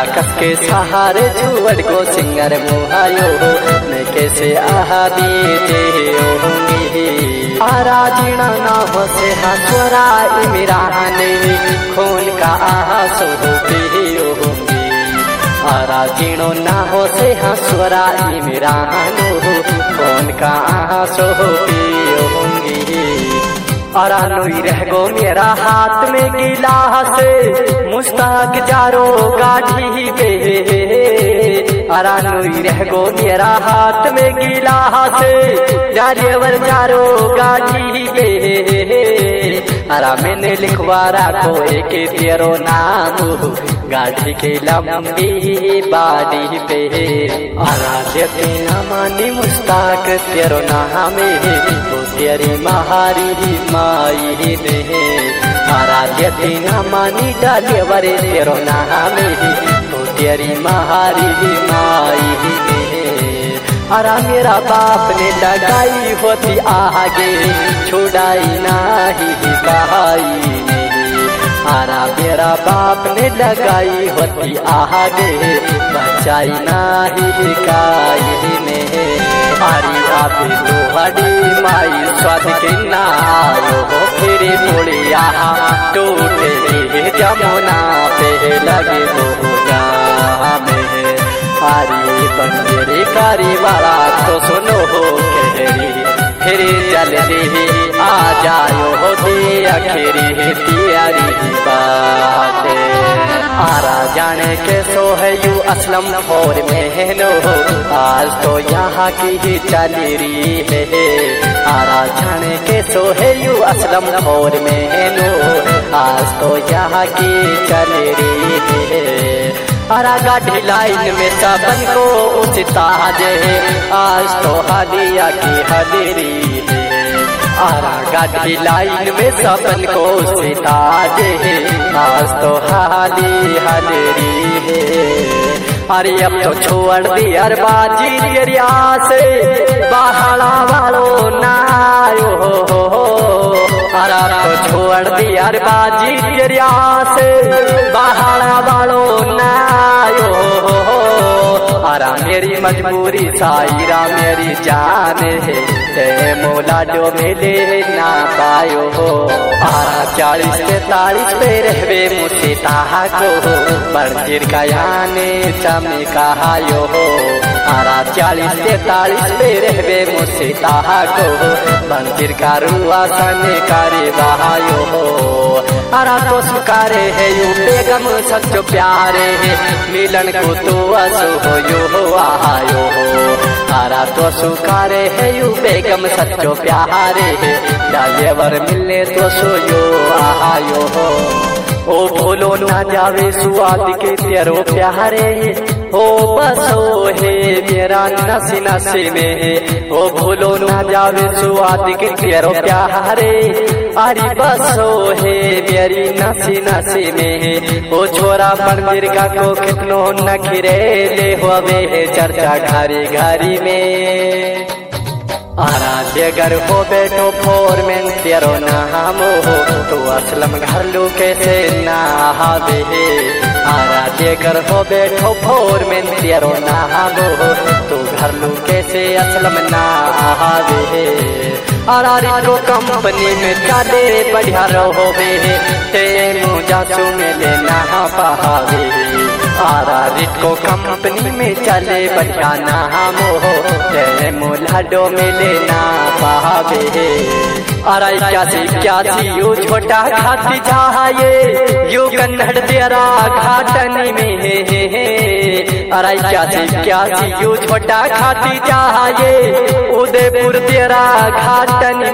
कसके सहारे छुअट को सिंगर मुहायो मैं कैसे आहा बीते होंगी आरा जीना ना हो से हसुरा इमराने खून का आंसू पियो होंगी आरा जीनो ना हो से हसुरा इमरानो खून का आंसू पियो होंगी आरा नोई रह गो मेरा हाथ में गिलास मुस्ताक जारो गाठी पे आरा नोई रह गो मेरा हाथ में गिलास जारेवर जारो गाठी पे आरा मैंने लिखवा राखो एक तेरो नाम गाठी के लंबी बाड़ी पे आरा देते ना मानी मुस्ताक तेरो नाम तो तेरी महारी माई ने आरा देते ना मानी डाले वरे तेरो नाम तो तेरी महारी माई ने आरा मेरा बाप ने लगाई होती आगे छुड़ाई नाही कहाई आरा मेरा बाप ने लगाई होती आगे बचाई नाही काई ने आरी आप लोहड़ी माई स्वाद के नायो फिर बोलिया टूटे जमुना पे लगे बोझा में आरी बंदेरी कारी वाला तो सुनो हो कहरी फिर जल्दी आ जायो होती अखेरी तियारी बात आरा जाने के सो है यू असलम और महनो आज तो यहाँ की ही चली रही है आरा जाने के सो है यू असलम और महनो आज तो यहाँ की चली रही है आरा गाड़ी लाइन में सबन को उचिता है आज तो हालिया की हदेरी है आरा गाड़ी लाइन में सबन को उचिता है आज तो हाली हदेरी है अरे अब तो छोड़ दी अरबाजी तेरिया से बाहला वालो नायो आरा तो छोड़ दी अरबाजी तेरिया से बाहला वालो नायो आरा मेरी मजबूरी साईरा मेरी जान है ते मोला जो मिले ना पायो हो आरा 40-43 पे रहवे मुझे ताहा को बंजीर का याने चमकायो हो आरा 40-43 पे रहवे मुझे ताहा को बंजीर का रुआ सने करे बहायो हो आरा तो सुकारे है यू बेगम सच्चो प्यारे है मिलन को तो असो हो यो आयो हो आरा तो सुकारे है यू बेगम सच्चो प्यारे है डालेवर मिलने तो सो यो आयो हो ओ भूलो ना जावे सुआद के तेरो प्यारे ओ बसो है मेरा नसी नसी में ओ भूलो ना जावे सुआद के तेरो प्यारे अरे बसो है मेरी नसी नसी में ओ छोरा मंदिर का को कितनो नखरे ले होवे चर्चा घरी घरी में आरा देगर हो बेटो फोरमैन तेरो नाम हो तो असलम घर लू कैसे ना हावे आरा देगर हो बेटो फोरमैन तेरो नाम हो तो घर लू कैसे असलम ना हावे आरा रिको कंपनी में चले बढ़िया रहोवे ते मुझासू मिले ना पावे आरा रिको कंपनी में चले बढ़िया नाम हो ते मुलाडो मिले ना पावे आरा 81 यू छोटा खाती जाए यू कन्नड़ तेरा घाटनी में आरा 81 यू छोटा खाती जाए उदयपुर तेरा घाटन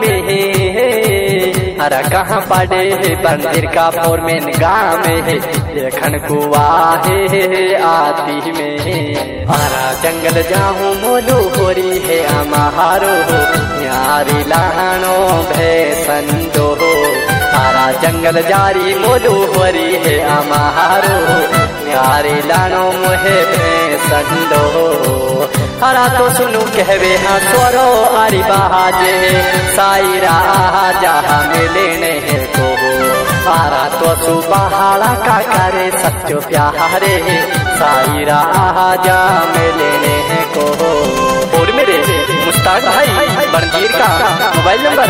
में अरे कहाँ पड़े है बंदिर का फोरमैन गाँव में है देखन कुआ है आती में आरा जंगल जाऊँ मोलू होरी है अमारो यारी लानो भैसंदो आरा जंगल जारी मोलू होरी है अमारो यारी लानो मोहे भैसंदो आरा तो सुनु कहवे हाँ स्वरो आरी बाजे साईरा जहाँ मिलने है को आरा तो सुबहाड़ा का करे सच्चो प्यारे साईरा आजा मिलने को। और मेरे मुस्ताक भाई बनजीर का मोबाइल नंबर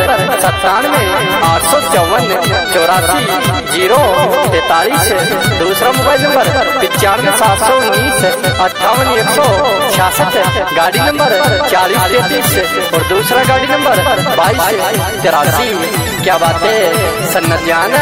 97 दूसरा मोबाइल नंबर 95 गाड़ी नंबर 4033 और दूसरा गाड़ी नंबर 2283। क्या बात है सन्नत जान।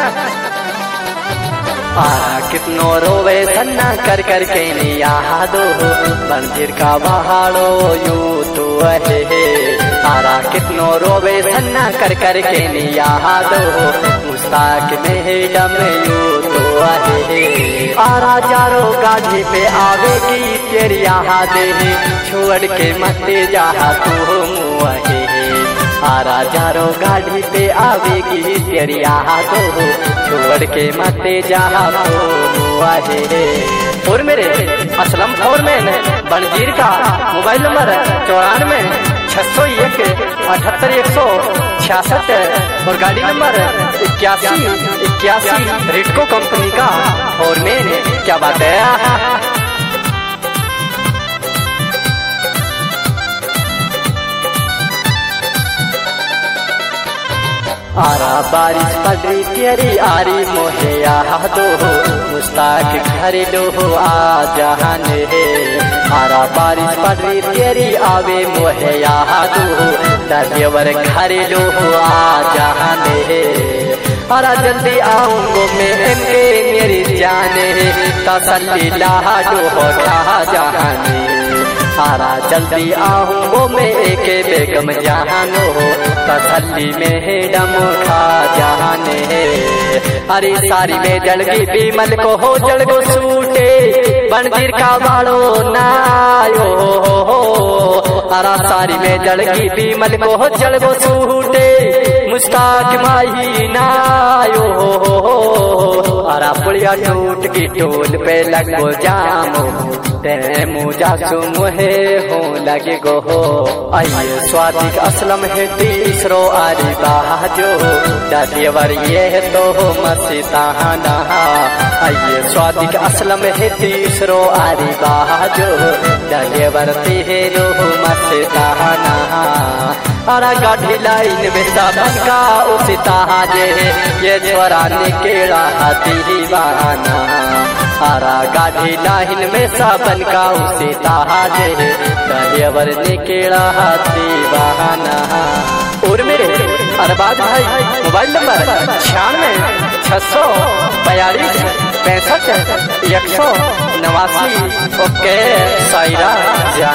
कितनो रोवे सन्ना कर कर के यादो बनजीर का बहाड़ो यू तो है। आरा कितनो रोवे सन्ना कर कर के यादो मुस्ताक मैडम यू तो है। आरा चारो गाड़ी पे आवेगी तेरी यादें छोड़ के मत जा तू मुहे। आरा चारो गाड़ी पे आवेगी तेरी यादों छोड़ के मत जा तू मुहे। और मेरे असलम फोरमैन बनजीर का मोबाइल नंबर 94 601 78 166 और गाड़ी नंबर 81 रिटको कंपनी का फोरमैन। क्या बात है। आरा बारिश पड़ी तेरी आरी मोहे यादो मुस्ताक घर लो आ जहाने। आरा बारिश पड़ी तेरी आवे मोहे यादो दरियावर घर लो आ जहाने। आरा जल्दी आऊंगो मैं इनके मेरी जाने तसल्ली लाडो खा जहाने। आरा जल्दी आऊंगो मैं एक बेगम जहानो तसल्ली में दम खा जाने। अरे सारी में जलगी बीमल को हो जलगो सूटे बनजीर का बाड़ो नायो। आरा सारी में जलगी बीमल को हो जलगो सूटे मुस्ताक माही नायो। आरा पुड़िया टूट की टोल पे लगो जामो ते मुझा सुमुहे हो लगे गो हो। आइए स्वादिक असलम है तीसरो आरी बाजो दरियावर ये तो मस्ताना। आइए स्वादिक असलम है तीसरो आरी बाजो दरियावर तेरो मस्ताना। आरा गाड़ी लाइन में साबन का उसिता जे ये छोरा निकेड़ा दीवाना। आरा गाड़ी लाइन में साबन का उसिता जे दरियावर निकेड़ा दीवाना। और मेरे अरबाज भाई मोबाइल नंबर 96 642 65 189। ओके साईरा जा।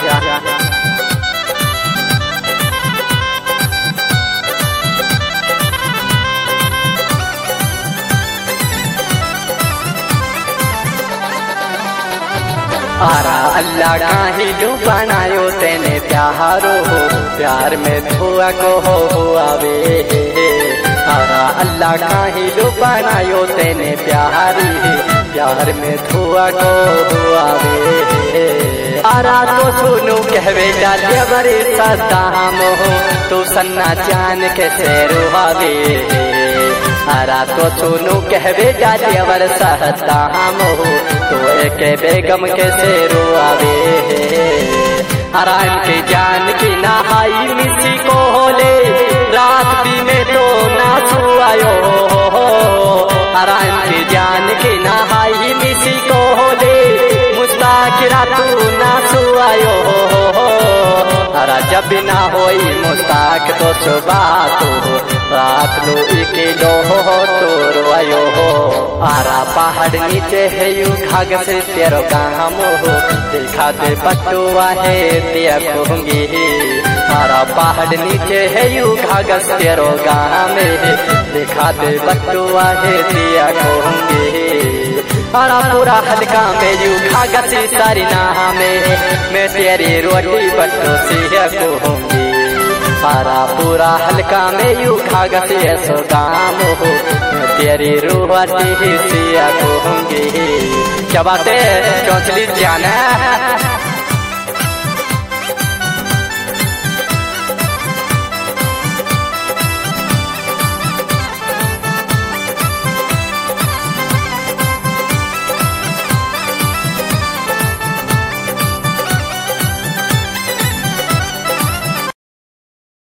आरा अल्लाह काहे लू बनायो तेने प्यारो प्यार में धुआ को हो आवे। आरा अल्लाह काहे लू बनायो तेने प्यारी प्यार में धुआ को हो आवे। आरा तो सुनू कहवे डालिया बरे सदा मोह तो सन्ना जान के सेरो आवे। आरा तो सुनू कहवे डालिया बर सहता मोह तो एक बेगम के सेरो आवे। आरा इनके जान की नहाई मिसी को होले रात भी में तो नाचू आयो। आरा इनके जान की नहाई मिसी को होले मुस्ताक रातू नाचू आयो। आरा जब ना होई मुस्ताक तो सुबह तो रात लो इकेलो हो तो रोयो। आरा पहाड़ नीचे है यू घाग से तेरो काम हो देखा दे बटुआ है तिया कहूंगी। आरा पहाड़ नीचे है यू घाग से तेरो गाम देखा दे बटुआ है तिया कहूंगी। आरा पूरा हल्का में यू घाग से सारी नाम मैं तेरी रोटी बट्टो से कहूंगी। आरा पूरा हल्का में यू खागा से सो काम हो तेरी रूहाती सिया कहूंगी। क्या बात है चौचली जाना।